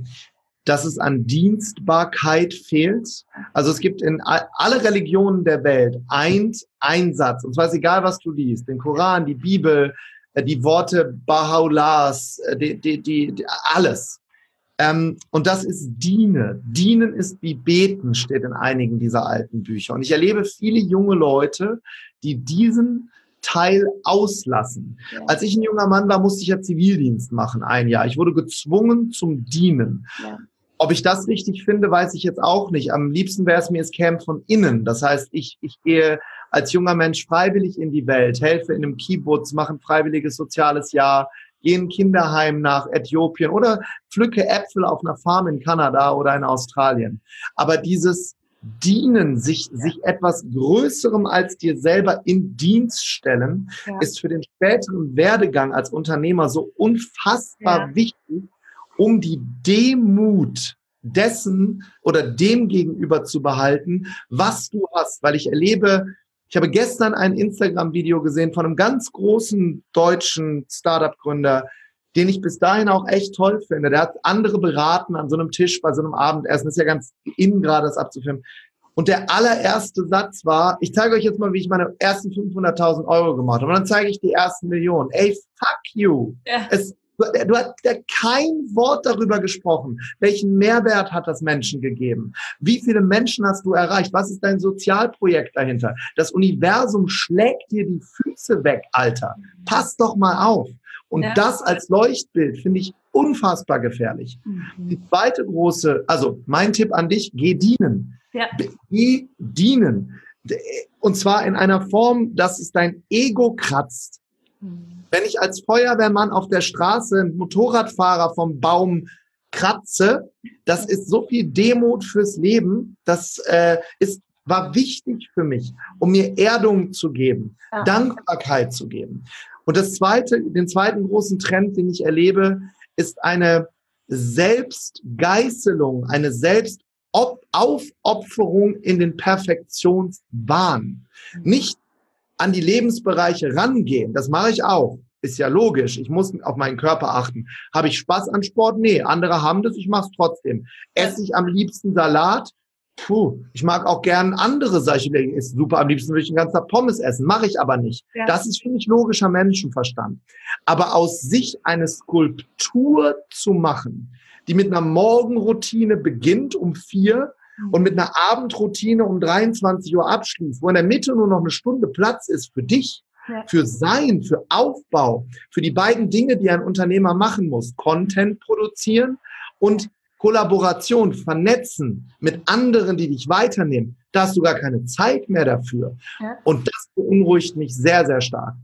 dass es an Dienstbarkeit fehlt. Also es gibt in alle Religionen der Welt ein Satz, und zwar ist egal, was du liest, den Koran, die Bibel, die Worte Baha'u'llahs, alles. Und das ist Diene. Dienen ist wie Beten, steht in einigen dieser alten Bücher. Und ich erlebe viele junge Leute, die diesen Teil auslassen. Ja. Als ich ein junger Mann war, musste ich ja Zivildienst machen, 1 Jahr. Ich wurde gezwungen zum Dienen. Ja. Ob ich das richtig finde, weiß ich jetzt auch nicht. Am liebsten wäre es mir, es käme von innen. Das heißt, ich gehe als junger Mensch freiwillig in die Welt, helfe in einem Kibbutz, mache ein freiwilliges soziales Jahr, gehe in ein Kinderheim nach Äthiopien oder pflücke Äpfel auf einer Farm in Kanada oder in Australien. Aber dieses Dienen, sich etwas Größerem als dir selber in Dienst stellen, ist für den späteren Werdegang als Unternehmer so unfassbar wichtig, um die Demut dessen oder dem gegenüber zu behalten, was du hast. Weil ich habe gestern ein Instagram-Video gesehen von einem ganz großen deutschen Startup-Gründer, den ich bis dahin auch echt toll finde. Der hat andere beraten an so einem Tisch bei so einem Abendessen. Das ist ja ganz in gerade, das abzufilmen. Und der allererste Satz war, ich zeige euch jetzt mal, wie ich meine ersten 500.000 Euro gemacht habe. Und dann zeige ich die ersten Millionen. Ey, fuck you. Ja. Du hast ja kein Wort darüber gesprochen. Welchen Mehrwert hat das Menschen gegeben? Wie viele Menschen hast du erreicht? Was ist dein Sozialprojekt dahinter? Das Universum schlägt dir die Füße weg, Alter. Pass doch mal auf. Und das als Leuchtbild finde ich unfassbar gefährlich. Die zweite große, also mein Tipp an dich, geh dienen. Ja. Geh dienen. Und zwar in einer Form, dass es dein Ego kratzt. Wenn ich als Feuerwehrmann auf der Straße einen Motorradfahrer vom Baum kratze, das ist so viel Demut fürs Leben, das war wichtig für mich, um mir Erdung zu geben, Dankbarkeit zu geben. Und den zweiten großen Trend, den ich erlebe, ist eine Selbstgeißelung, eine Selbstaufopferung in den Perfektionswahn. Nicht an die Lebensbereiche rangehen, das mache ich auch. Ist ja logisch, ich muss auf meinen Körper achten. Habe ich Spaß an Sport? Nee, andere haben das, ich mache es trotzdem. Esse ich am liebsten Salat? Ich mag auch gern andere Sachen. Ist super, am liebsten würde ich den ganzen Tag Pommes essen. Mache ich aber nicht. Ja. Das ist für mich logischer Menschenverstand. Aber aus sich eine Skulptur zu machen, die mit einer Morgenroutine beginnt um 4 und mit einer Abendroutine um 23 Uhr abschließt, wo in der Mitte nur noch eine Stunde Platz ist für dich, für Sein, für Aufbau, für die beiden Dinge, die ein Unternehmer machen muss. Content produzieren und Kollaboration, vernetzen mit anderen, die dich weiternehmen. Da hast du gar keine Zeit mehr dafür. Ja. Und das beunruhigt mich sehr, sehr stark.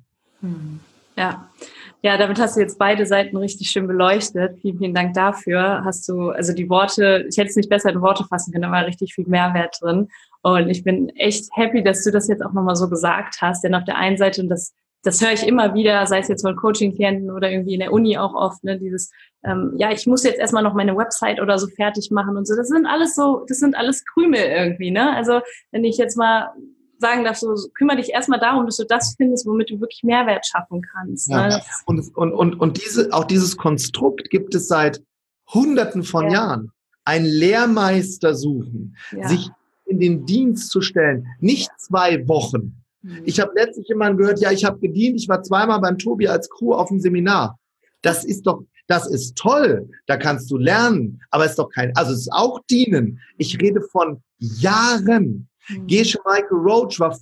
Ja, damit hast du jetzt beide Seiten richtig schön beleuchtet. Vielen, vielen Dank dafür. Hast du, also die Worte, ich hätte es nicht besser in Worte fassen können, da war richtig viel Mehrwert drin. Und ich bin echt happy, dass du das jetzt auch nochmal so gesagt hast. Denn auf der einen Seite, und das höre ich immer wieder, sei es jetzt von Coaching-Klienten oder irgendwie in der Uni auch oft, ne, dieses, ich muss jetzt erstmal noch meine Website oder so fertig machen und so. Das sind alles Krümel irgendwie, ne? Also, wenn ich jetzt mal sagen darf, so kümmere dich erstmal darum, dass du das findest, womit du wirklich Mehrwert schaffen kannst. Ja. Ne? Und dieses Konstrukt gibt es seit Hunderten von Jahren. Ein Lehrmeister suchen, sich in den Dienst zu stellen, nicht 2 Wochen. Ich habe letztlich jemanden gehört, ich habe gedient, ich war 2-mal beim Tobi als Crew auf dem Seminar. Das ist toll, da kannst du lernen, aber es ist auch dienen. Ich rede von Jahren. Geshe Michael Roach war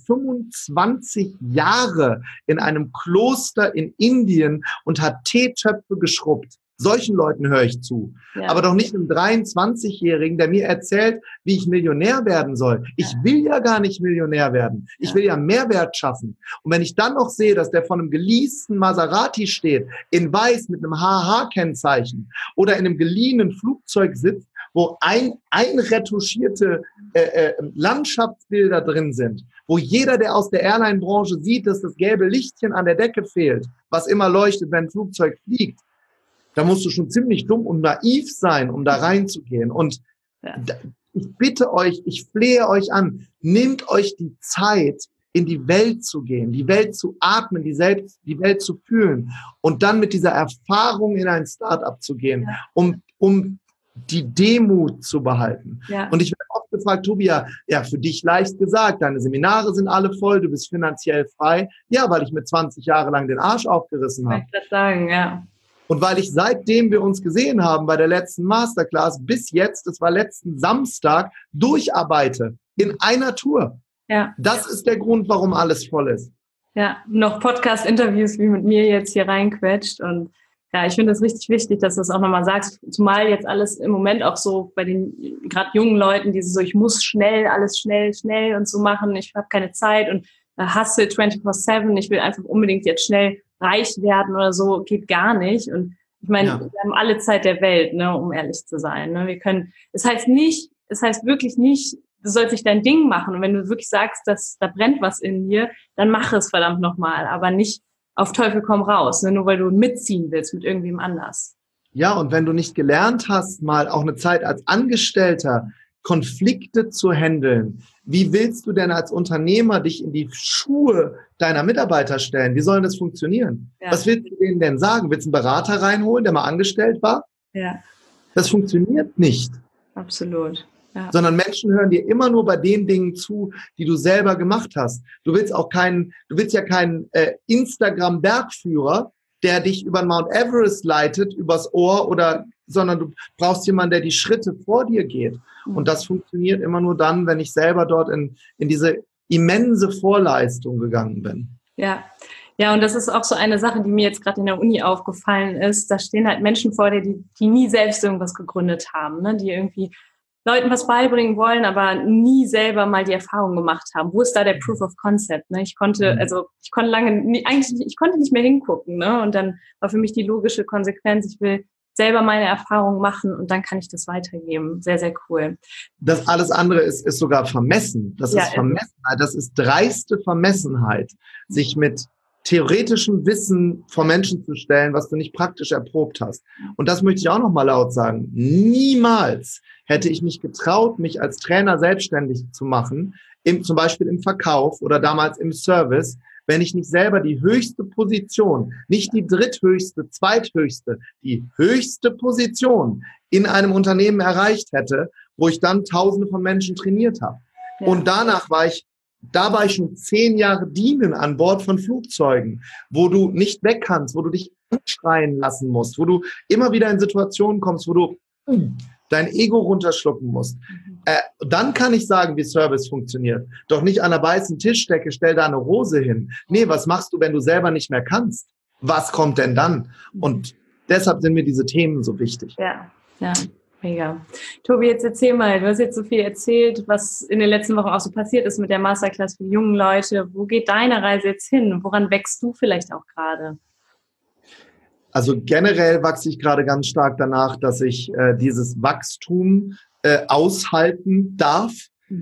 25 Jahre in einem Kloster in Indien und hat Teetöpfe geschrubbt. Solchen Leuten höre ich zu. Ja. Aber doch nicht einem 23-Jährigen, der mir erzählt, wie ich Millionär werden soll. Ich will ja gar nicht Millionär werden. Ich will ja Mehrwert schaffen. Und wenn ich dann noch sehe, dass der von einem geleasten Maserati steht, in weiß mit einem HH-Kennzeichen oder in einem geliehenen Flugzeug sitzt, wo einretuschierte Landschaftsbilder drin sind, wo jeder, der aus der Airline-Branche sieht, dass das gelbe Lichtchen an der Decke fehlt, was immer leuchtet, wenn ein Flugzeug fliegt, da musst du schon ziemlich dumm und naiv sein, um da reinzugehen. Und ich bitte euch, ich flehe euch an, nehmt euch die Zeit, in die Welt zu gehen, die Welt zu atmen, die Welt zu fühlen und dann mit dieser Erfahrung in ein Start-up zu gehen, um die Demut zu behalten. Ja. Und ich werde oft gefragt, Tobi, für dich leicht gesagt, deine Seminare sind alle voll, du bist finanziell frei. Ja, weil ich mit 20 Jahre lang den Arsch aufgerissen habe. Ich kann das sagen, ja. Und weil ich, seitdem wir uns gesehen haben bei der letzten Masterclass bis jetzt, das war letzten Samstag, durcharbeite in einer Tour. Ja. Das ist der Grund, warum alles voll ist. Ja, noch Podcast-Interviews wie mit mir jetzt hier reinquetscht. Und ja, ich finde es richtig wichtig, dass du es auch nochmal sagst, zumal jetzt alles im Moment auch so bei den gerade jungen Leuten, diese so, ich muss schnell, alles schnell und so machen, ich habe keine Zeit und hustle 24/7, ich will einfach unbedingt jetzt schnell reich werden oder so, geht gar nicht. Und ich meine, wir haben alle Zeit der Welt, ne, um ehrlich zu sein. Ne? Es heißt wirklich nicht, du sollst nicht dein Ding machen. Und wenn du wirklich sagst, dass da brennt was in dir, dann mach es verdammt nochmal, aber nicht auf Teufel komm raus, ne? Nur weil du mitziehen willst mit irgendwem anders. Ja, und wenn du nicht gelernt hast, mal auch eine Zeit als Angestellter Konflikte zu handeln. Wie willst du denn als Unternehmer dich in die Schuhe deiner Mitarbeiter stellen? Wie soll das funktionieren? Ja. Was willst du denen denn sagen? Willst du einen Berater reinholen, der mal angestellt war? Ja. Das funktioniert nicht. Absolut. Ja. Sondern Menschen hören dir immer nur bei den Dingen zu, die du selber gemacht hast. Du willst ja keinen Instagram-Bergführer, der dich über den Mount Everest leitet, übers Ohr, sondern du brauchst jemanden, der die Schritte vor dir geht. Und das funktioniert immer nur dann, wenn ich selber dort in diese immense Vorleistung gegangen bin. Ja. Ja, und das ist auch so eine Sache, die mir jetzt gerade in der Uni aufgefallen ist. Da stehen halt Menschen vor dir, die nie selbst irgendwas gegründet haben, ne? Die irgendwie Leuten was beibringen wollen, aber nie selber mal die Erfahrung gemacht haben. Wo ist da der Proof of Concept? Ne? Ich konnte nicht mehr hingucken. Ne? Und dann war für mich die logische Konsequenz, ich will selber meine Erfahrungen machen und dann kann ich das weitergeben. Sehr, sehr cool. Das alles andere ist sogar vermessen. Das ist Vermessenheit. Das ist dreiste Vermessenheit, sich mit theoretischem Wissen vor Menschen zu stellen, was du nicht praktisch erprobt hast. Und das möchte ich auch noch mal laut sagen. Niemals hätte ich mich getraut, mich als Trainer selbstständig zu machen, zum Beispiel im Verkauf oder damals im Service, wenn ich nicht selber die höchste Position, nicht die dritthöchste, zweithöchste, die höchste Position in einem Unternehmen erreicht hätte, wo ich dann Tausende von Menschen trainiert habe. Ja. Und danach war ich schon 10 Jahre dienen an Bord von Flugzeugen, wo du nicht weg kannst, wo du dich anschreien lassen musst, wo du immer wieder in Situationen kommst, wo du dein Ego runterschlucken musst. Dann kann ich sagen, wie Service funktioniert. Doch nicht an einer weißen Tischdecke, stell da eine Rose hin. Nee, was machst du, wenn du selber nicht mehr kannst? Was kommt denn dann? Und deshalb sind mir diese Themen so wichtig. Ja. Mega. Tobi, jetzt erzähl mal, du hast jetzt so viel erzählt, was in den letzten Wochen auch so passiert ist mit der Masterclass für die jungen Leute. Wo geht deine Reise jetzt hin? Woran wächst du vielleicht auch gerade? Also generell wachse ich gerade ganz stark danach, dass ich dieses Wachstum aushalten darf.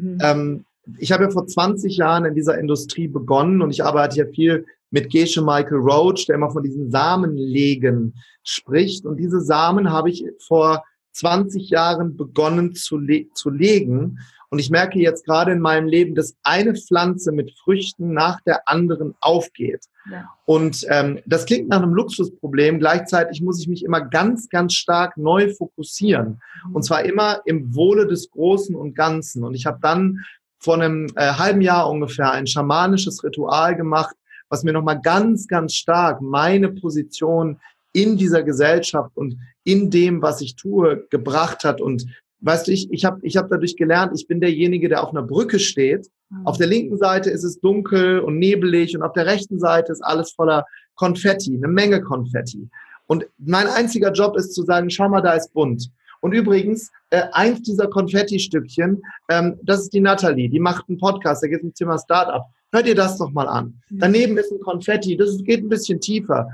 Ich habe ja vor 20 Jahren in dieser Industrie begonnen und ich arbeite ja viel mit Gesche Michael Roach, der immer von diesen Samenlegen spricht. Und diese Samen habe ich vor 20 Jahren begonnen zu legen. Und ich merke jetzt gerade in meinem Leben, dass eine Pflanze mit Früchten nach der anderen aufgeht. Ja. Und das klingt nach einem Luxusproblem. Gleichzeitig muss ich mich immer ganz, ganz stark neu fokussieren. Und zwar immer im Wohle des Großen und Ganzen. Und ich habe dann vor einem halben Jahr ungefähr ein schamanisches Ritual gemacht, was mir nochmal ganz, ganz stark meine Position in dieser Gesellschaft und in dem, was ich tue, gebracht hat. Und weißt du, ich hab dadurch gelernt, ich bin derjenige, der auf einer Brücke steht. Auf der linken Seite ist es dunkel und nebelig und auf der rechten Seite ist alles voller Konfetti, eine Menge Konfetti. Und mein einziger Job ist zu sagen, schau mal, da ist bunt. Und übrigens, eins dieser Konfetti-Stückchen, das ist die Nathalie, die macht einen Podcast, da geht es ums Thema Startup. Hört ihr das doch mal an. Daneben ist ein Konfetti, das geht ein bisschen tiefer.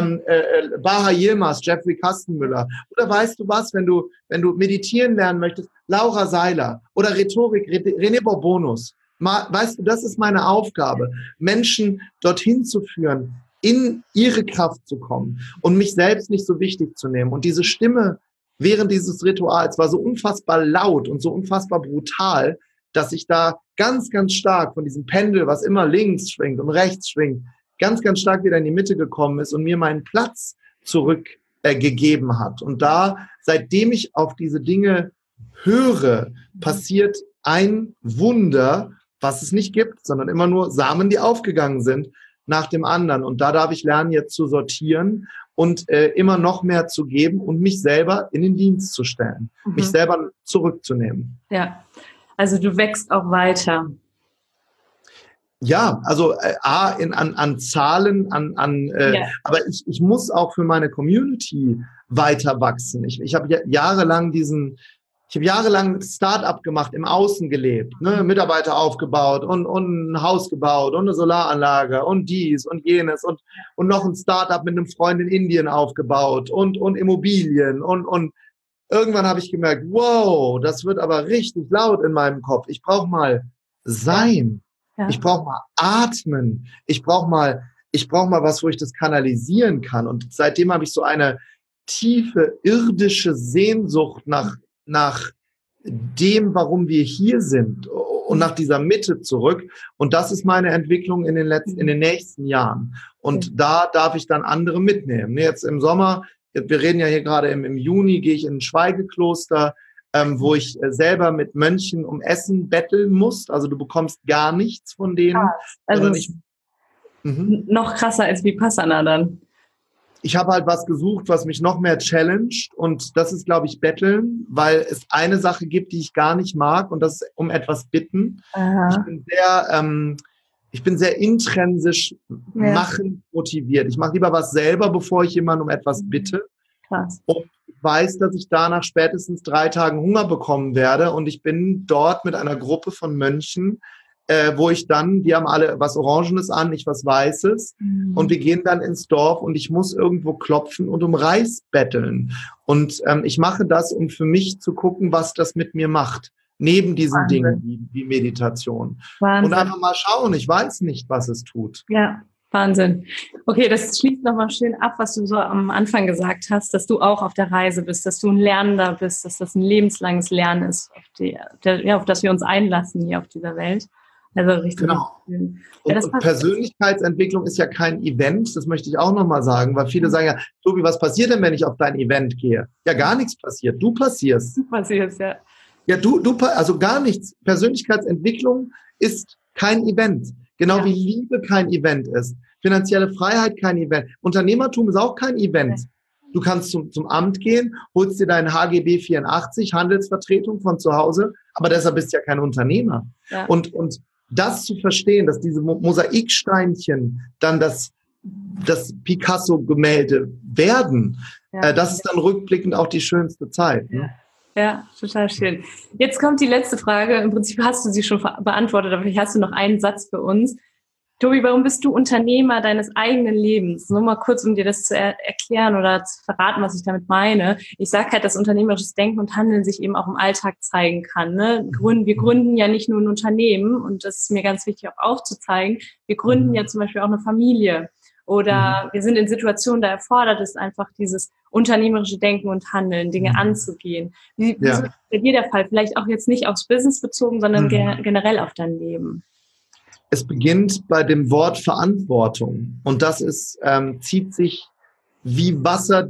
Baha Yilmaz, Jeffrey Kastenmüller. Oder weißt du was, wenn du meditieren lernen möchtest, Laura Seiler oder Rhetorik, René Bourbonus. Weißt du, das ist meine Aufgabe, Menschen dorthin zu führen, in ihre Kraft zu kommen und mich selbst nicht so wichtig zu nehmen. Und diese Stimme während dieses Rituals war so unfassbar laut und so unfassbar brutal, dass ich da ganz, ganz stark von diesem Pendel, was immer links schwingt und rechts schwingt, ganz, ganz stark wieder in die Mitte gekommen ist und mir meinen Platz zurückgegeben hat. Und da, seitdem ich auf diese Dinge höre, passiert ein Wunder, was es nicht gibt, sondern immer nur Samen, die aufgegangen sind, nach dem anderen. Und da darf ich lernen, jetzt zu sortieren und immer noch mehr zu geben und mich selber in den Dienst zu stellen, mich selber zurückzunehmen. Ja, also du wächst auch weiter. Ja, also an Zahlen, aber ich muss auch für meine Community weiter wachsen. Ich habe jahrelang Start-up gemacht, im Außen gelebt, ne? Mitarbeiter aufgebaut und ein Haus gebaut und eine Solaranlage und dies und jenes und noch ein Start-up mit einem Freund in Indien aufgebaut und Immobilien und irgendwann habe ich gemerkt, wow, das wird aber richtig laut in meinem Kopf. Ich brauche mal sein. Ja. Ich brauche mal atmen. Ich brauche mal was, wo ich das kanalisieren kann. Und seitdem habe ich so eine tiefe irdische Sehnsucht nach dem, warum wir hier sind und nach dieser Mitte zurück. Und das ist meine Entwicklung in den nächsten Jahren. Und da darf ich dann andere mitnehmen. Jetzt im Sommer, wir reden ja hier gerade im Juni, gehe ich in ein Schweigekloster, wo ich selber mit Mönchen um Essen betteln muss. Also du bekommst gar nichts von denen. Also noch krasser als Vipassana dann. Ich habe halt was gesucht, was mich noch mehr challenged, und das ist, glaube ich, Betteln, weil es eine Sache gibt, die ich gar nicht mag, und das ist um etwas bitten. Ich bin sehr intrinsisch machen motiviert. Ich mache lieber was selber, bevor ich jemanden um etwas bitte. Krass. Und ich weiß, dass ich danach spätestens 3 Tagen Hunger bekommen werde, und ich bin dort mit einer Gruppe von Mönchen, wo ich dann, die haben alle was Orangenes an, ich was Weißes, und wir gehen dann ins Dorf und ich muss irgendwo klopfen und um Reis betteln. Und ich mache das, um für mich zu gucken, was das mit mir macht, neben diesen Dingen wie Meditation. Wahnsinn. Und einfach mal schauen, ich weiß nicht, was es tut. Ja, Wahnsinn. Okay, das schließt nochmal schön ab, was du so am Anfang gesagt hast, dass du auch auf der Reise bist, dass du ein Lernender bist, dass das ein lebenslanges Lernen ist, auf das wir uns einlassen hier auf dieser Welt. Also richtig. Genau. Und Persönlichkeitsentwicklung ist ja kein Event, das möchte ich auch nochmal sagen, weil viele sagen ja, Tobi, was passiert denn, wenn ich auf dein Event gehe? Ja, gar nichts passiert. Du passierst. Du passierst, ja. Ja, also gar nichts. Persönlichkeitsentwicklung ist kein Event. Genau wie Liebe kein Event ist. Finanzielle Freiheit kein Event. Unternehmertum ist auch kein Event. Okay. Du kannst zum Amt gehen, holst dir deinen HGB 84, Handelsvertretung von zu Hause, aber deshalb bist du ja kein Unternehmer. Ja. Und das zu verstehen, dass diese Mosaiksteinchen dann das Picasso-Gemälde werden, das ist dann rückblickend auch die schönste Zeit. Ne? Ja, total schön. Jetzt kommt die letzte Frage. Im Prinzip hast du sie schon beantwortet, aber vielleicht hast du noch einen Satz für uns. Tobi, warum bist du Unternehmer deines eigenen Lebens? Nur mal kurz, um dir das zu erklären oder zu verraten, was ich damit meine. Ich sage halt, dass unternehmerisches Denken und Handeln sich eben auch im Alltag zeigen kann. Ne? Wir gründen ja nicht nur ein Unternehmen, und das ist mir ganz wichtig auch aufzuzeigen. Wir gründen ja zum Beispiel auch eine Familie. Oder wir sind in Situationen, da erfordert es einfach dieses unternehmerische Denken und Handeln, Dinge anzugehen. Wie ist bei dir der Fall? Vielleicht auch jetzt nicht aufs Business bezogen, sondern generell auf dein Leben. Es beginnt bei dem Wort Verantwortung, und das zieht sich wie Wasser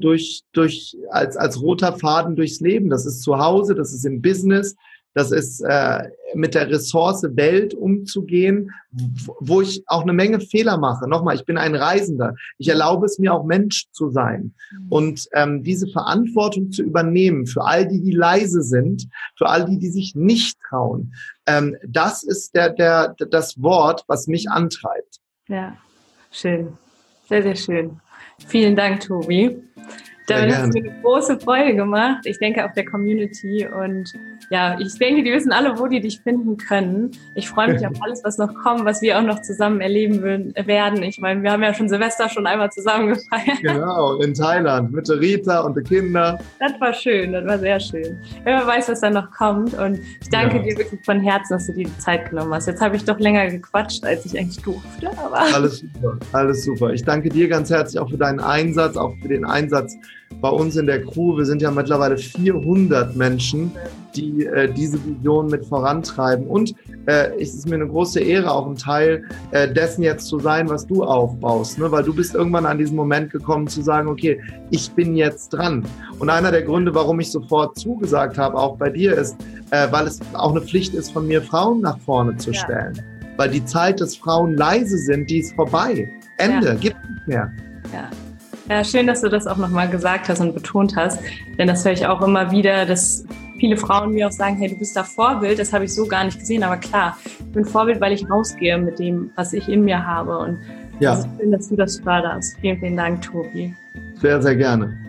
als roter Faden durchs Leben. Das ist zu Hause, das ist im Business, das ist mit der Ressource Welt umzugehen, wo ich auch eine Menge Fehler mache. Nochmal, ich bin ein Reisender. Ich erlaube es mir auch, Mensch zu sein. Und diese Verantwortung zu übernehmen für all die leise sind, für all die sich nicht trauen, das ist das Wort, was mich antreibt. Ja, schön. Sehr, sehr schön. Vielen Dank, Tobi. Damit hast du mir eine große Freude gemacht. Ich denke auch der Community, und ja, ich denke, die wissen alle, wo die dich finden können. Ich freue mich auf alles, was noch kommt, was wir auch noch zusammen erleben werden. Ich meine, wir haben ja schon Silvester schon einmal zusammen gefeiert. Genau, in Thailand mit der Rita und den Kindern. Das war schön, das war sehr schön. Wer weiß, was dann noch kommt, und ich danke dir wirklich von Herzen, dass du dir die Zeit genommen hast. Jetzt habe ich doch länger gequatscht, als ich eigentlich durfte. Aber Alles super. Ich danke dir ganz herzlich auch für deinen Einsatz, auch für den Einsatz bei uns in der Crew. Wir sind ja mittlerweile 400 Menschen, die diese Vision mit vorantreiben. Und es ist mir eine große Ehre, auch ein Teil dessen jetzt zu sein, was du aufbaust. Ne? Weil du bist irgendwann an diesen Moment gekommen, zu sagen, okay, ich bin jetzt dran. Und einer der Gründe, warum ich sofort zugesagt habe, auch bei dir, ist, weil es auch eine Pflicht ist von mir, Frauen nach vorne zu stellen. Weil die Zeit, dass Frauen leise sind, die ist vorbei. Ende, gibt nicht mehr. Ja, schön, dass du das auch nochmal gesagt hast und betont hast, denn das höre ich auch immer wieder, dass viele Frauen mir auch sagen, hey, du bist da Vorbild, das habe ich so gar nicht gesehen, aber klar, ich bin Vorbild, weil ich rausgehe mit dem, was ich in mir habe, und es ist schön, dass du das förderst. Vielen, vielen Dank, Tobi. Sehr, sehr gerne.